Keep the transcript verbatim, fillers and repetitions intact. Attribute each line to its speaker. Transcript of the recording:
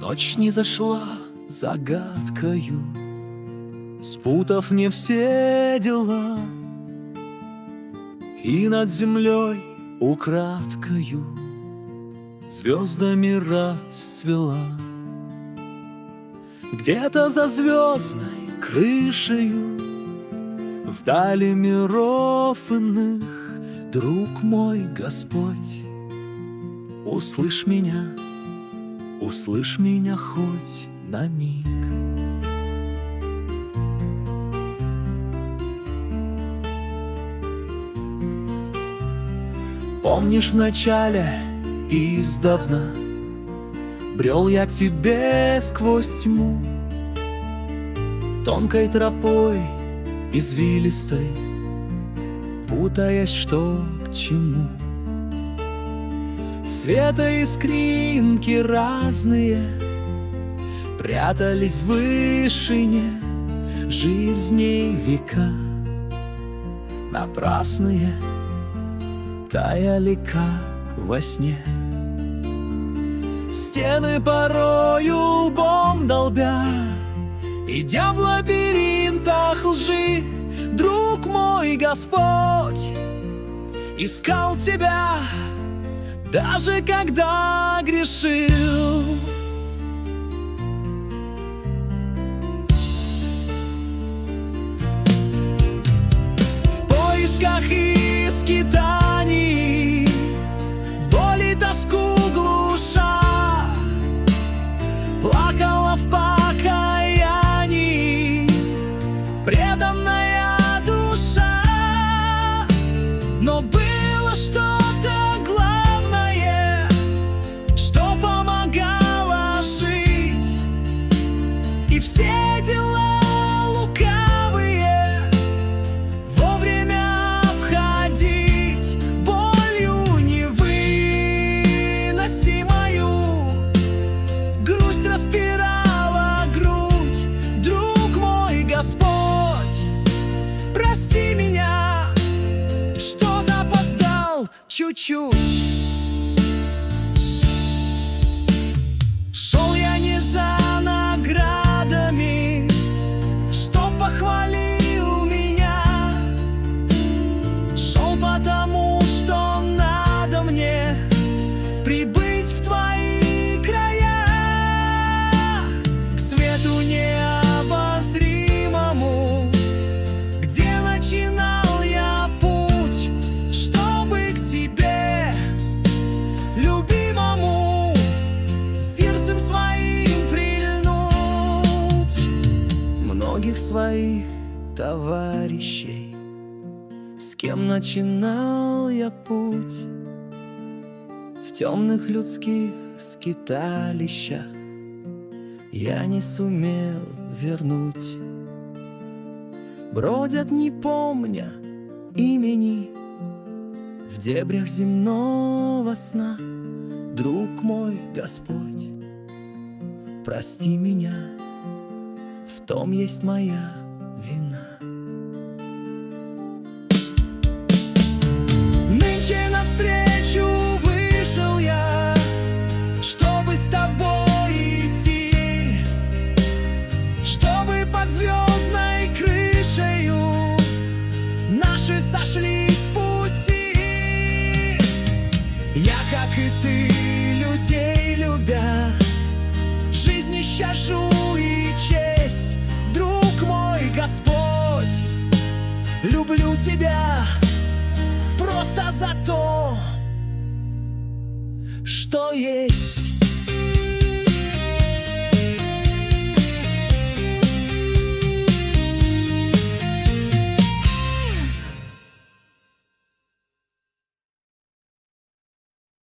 Speaker 1: Ночь не зашла загадкою, спутав мне все дела, и над землей украдкою звездами расцвела. Где-то за звездной крышею, вдали миров иных, друг мой Господь, услышь меня, услышь меня хоть на миг. Помнишь, в начале издавна брел я к тебе сквозь тьму, тонкой тропой извилистой, путаясь, что к чему. Света искринки разные прятались в вышине жизней века, напрасные таяли, как во сне. Стены порою лбом долбя, идя в лабиринтах лжи, друг мой Господь, искал тебя, даже когда грешил. В поисках и скитаний, боли, тоску глуша, плакала в покаянии преданная душа. Но было что-то главное, что помогало жить, и все дела лукавые вовремя обходить. Болью невыносимою грусть распирала грудь. Друг мой Господь, прости меня, что запоздал чуть-чуть. Шел я не за наградами, что похвалил меня, шел потому, что надо мне прибыть в твои края, к свету необозримому, где начинал я путь, чтобы к тебе, любимому, сердцем своим прильнуть. Многих своих товарищей, с кем начинал я путь, в темных людских скиталищах я не сумел вернуть. Бродят, не помня имени, в дебрях земного сна. Друг мой Господь, прости меня, в том есть моя вина. Нынче навстречу вышел я, чтобы с тобой идти, чтобы под звездной крышею наши сошлись с пути. Я, как и ты, людей любя, жизнь ищажу и честь. Друг мой Господь, люблю тебя просто за то, что есть.